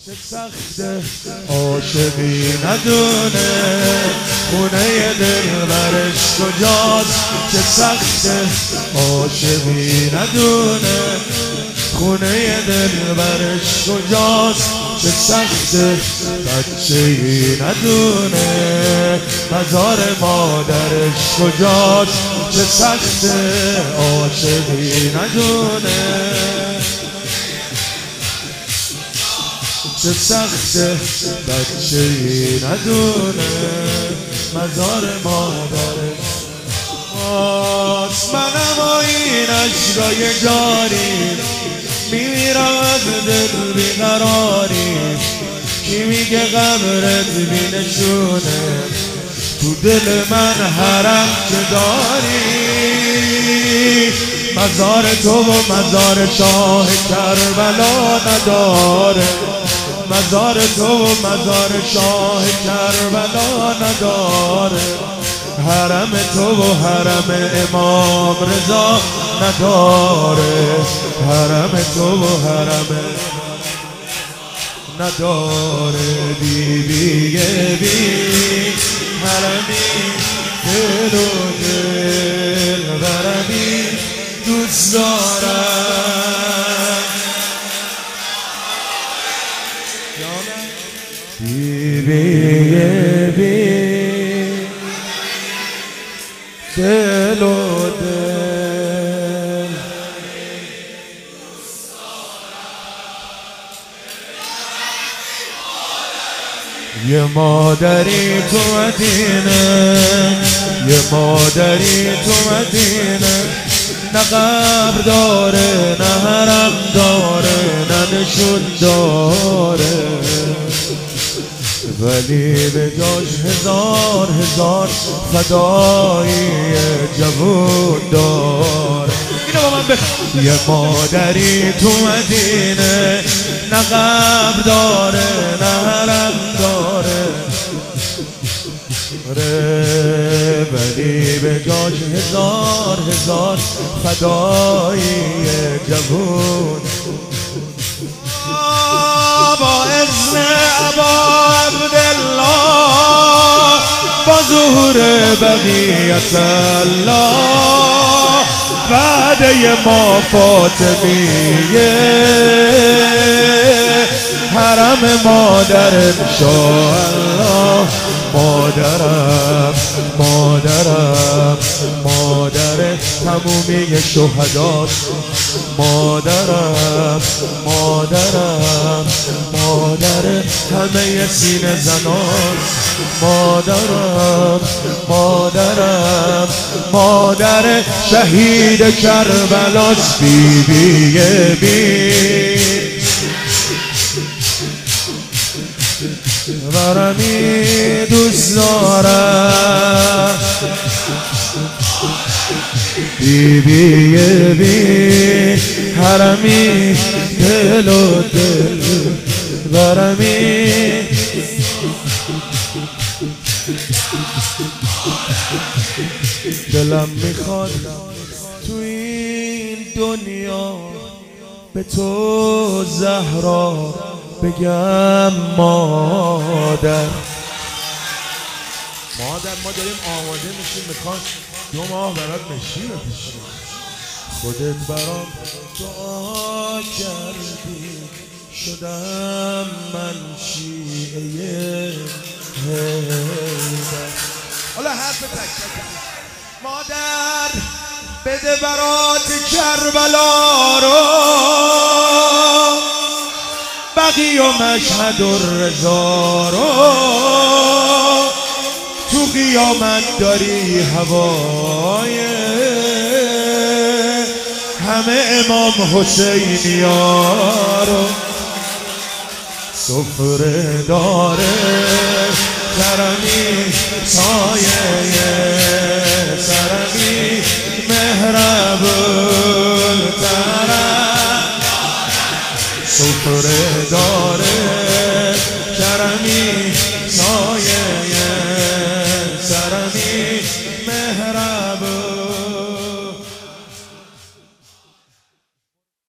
چه سخته عاشقی ندونه خونه دلبرش کجاست. چه سخته عاشقی ندونه خونه دلبرش کجاست. چه سخته بچه‌ای ندونه مزار مادرش کجاست. چه سخته عاشقی ندونه چه سخته بچه‌ای ندونه مزار مادرش. منم و این عشقای جاری میمیرم از دل بیقراری. کی میگه قبرت بینشونه تو دل من حرم که داری. مزار تو و مزار شاه کربلا نداره. مزار تو و مزار شاه کربلا نداره. حرم تو و حرم امام رضا نداره. حرم تو و حرم نداره. بی حرمی دل و دل برمی دوست دارم. بی دل و دل یه مادری تو مدینه. یه مادری تو مدینه نه قبر داره نه حرم داره نه نشون داره. ولی به جاش هزار هزار فدایی جوون داره. اینو با من بخون. یه مادری تو مدینه نه قبر داره نه حرم داره ولی به جاش هزار هزار فدایی جوون. با اذن ابا عبدالله با ظهور بقیت الله وعده ما فاطمیه حرم مادر انشاءالله. مادرم مادرم مادر تمومی شهداست. مادرم مادرم مادر همه سینه زناست. مادرم مادرم مادر شهید کربلاست. بی برمی دوست دارم. بی حرمی دل و دل برمی. دلم میخواد تو این دنیا به تو زهرا بگم مادر. ما داریم آماده میشیم میخوان 2 ماه برات نشیم بپیشیم. خودت برام دعا کردی شدم من شیعه حیدر. حالا حرف تک مادر بده برات کربلا رو بقی و مشهد و رضا رو. تو قیامت داری هوای همه امام حسینیا رو. سفره داره کرمی سایه سرمی مهربون ترم. سفره داره کرمی سایه